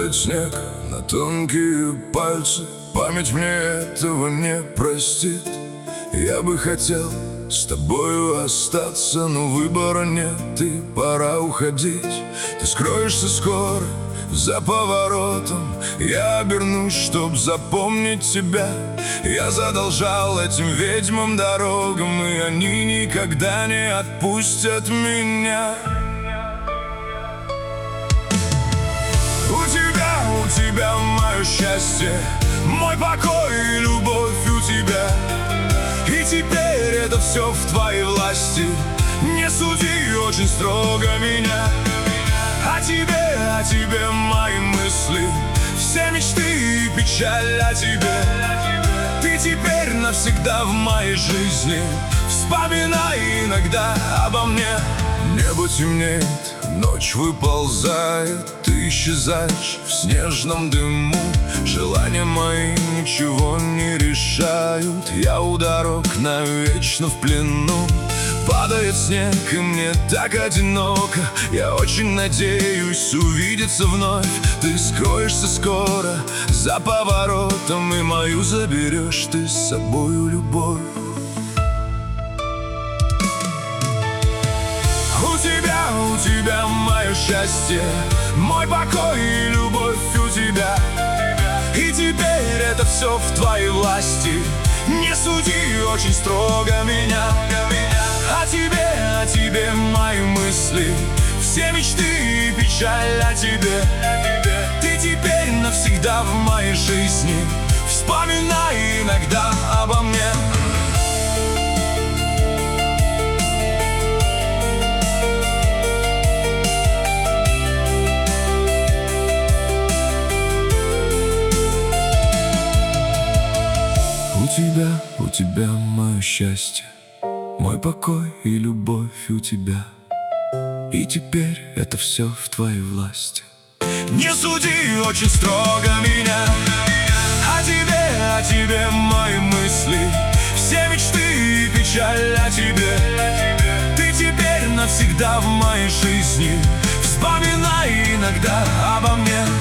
Падает снег на тонкие пальцы, память мне этого не простит. Я бы хотел с тобою остаться, но выбора нет, и пора уходить. Ты скроешься скоро за поворотом, я обернусь, чтоб запомнить тебя. Я задолжал этим ведьмам дорогам, и они никогда не отпустят меня. У тебя мое счастье, мой покой и любовь у тебя. И теперь это все в твоей власти. Не суди очень строго меня. О тебе мои мысли, все мечты и печаль о тебе. Ты теперь навсегда в моей жизни. Вспоминай иногда обо мне. Небо темнеет, ночь выползает, ты исчезаешь в снежном дыму. Желания мои ничего не решают, я у дорог навечно в плену. Падает снег, и мне так одиноко, я очень надеюсь увидеться вновь. Ты скроешься скоро за поворотом, и мою заберешь ты с собою любовь. У тебя мое счастье, мой покой и любовь у тебя. И теперь это все в твоей власти. Не суди очень строго меня. О тебе мои мысли, все мечты и печаль о тебе. Ты теперь навсегда в моей жизни. Вспоминай иногда обо мне. У тебя мое счастье, мой покой и любовь у тебя. И теперь это все в твоей власти. Не суди очень строго меня. О тебе мои мысли, все мечты и печаль о тебе. Ты теперь навсегда в моей жизни. Вспоминай иногда обо мне.